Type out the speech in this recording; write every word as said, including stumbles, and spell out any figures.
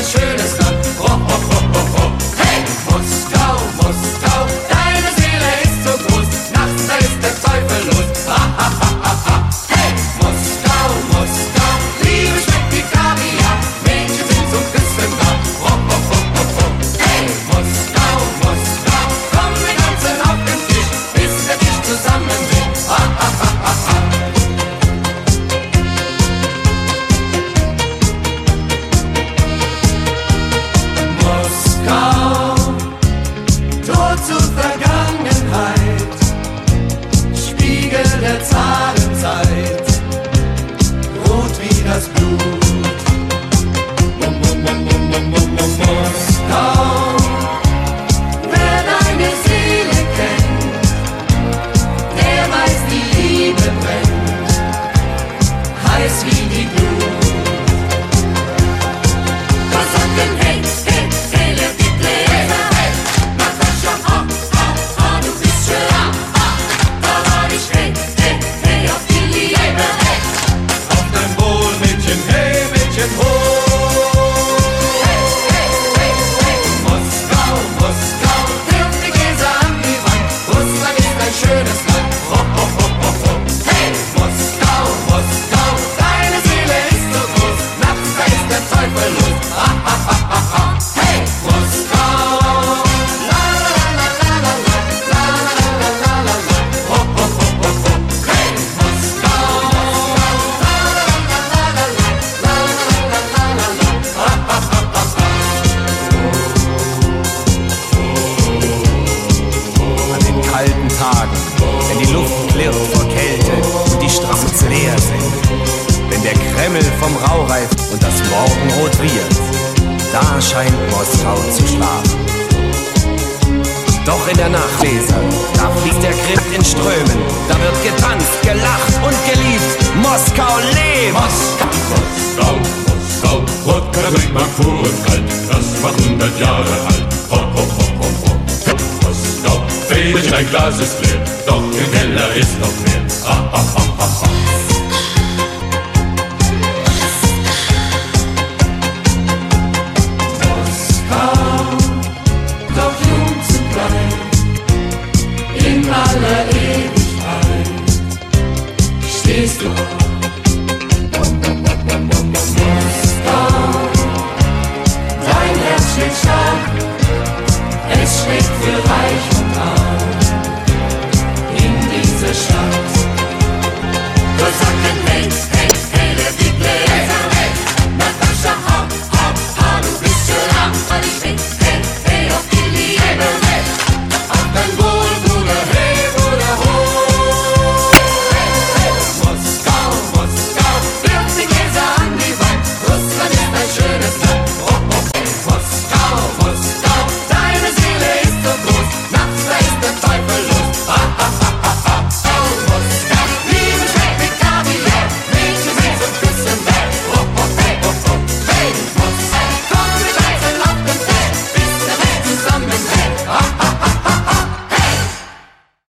schönes Land. Oh, oh, oh, oh, oh. Hey, Moskau, Moskau, deine Seele ist so groß, nachts da ist der Teufel los. Ha, ha, ha, ha, ha. Hey, Moskau, Moskau, Liebe schmeckt wie Kaviar, Mädchen sind zum Küssen da. Oh, oh, oh, oh, oh. Hey, Moskau, Moskau, komm, wir tanzen auf den Tisch, bis der Tisch zusammenbricht. Ha, ha, ha, ha, ha. Tor zur Vergangenheit, Spiegel der Zarenzeit, rot wie das Blut. Mum, mum, mum, mum, mum, mum, mum, Moskau, wer deine Seele kennt, der weiß, die Liebe brennt, heiß wie die Glut. Was sagt denn hey, hey, hey, le Titel, hey, hey, Natascha, ah, ah, ah, du bist schön, ah, ah, da war ich, hey, hey, hey, auf die Liebe, hey, auf dein Wohl, Mädchen, hey, Mädchen, hoch. Hey, hey, hey, hey, Moskau, Moskau, wirf die Gläser an die Wand, Russland ist ein schönes Land, ho, ho, ho, ho, ho. Hey, Moskau, Moskau, deine Seele ist so groß, nachts da ist der Teufel los. Ah, ah, ah, ah, ah. Hey, Moskau, la la la la la la la la la la la la, ho ho ho ho ho. Hey, Moskau, la la la la la la la la la la la, ah, ah, ah, ah, ah. An den kalten Tagen, wenn die Luft klirrt vor Kälte und die Straßen leer sind, wenn der Kreml vom Rauch reift und das Morgenrot wiehert, da scheint Moskau zu schlafen. Doch in der Nacht, Leser, da fließt der Krim in Strömen, da wird getanzt, gelacht und geliebt. Moskau lebt! Moskau, Moskau, Moskau, Wodka bringt man pur und kalt, das war hundert Jahre alt. Ho, ho, ho, ho, ho. Moskau, Fähnchen, ein Glas ist leer, doch im Keller ist noch mehr. Ha, ha, ha.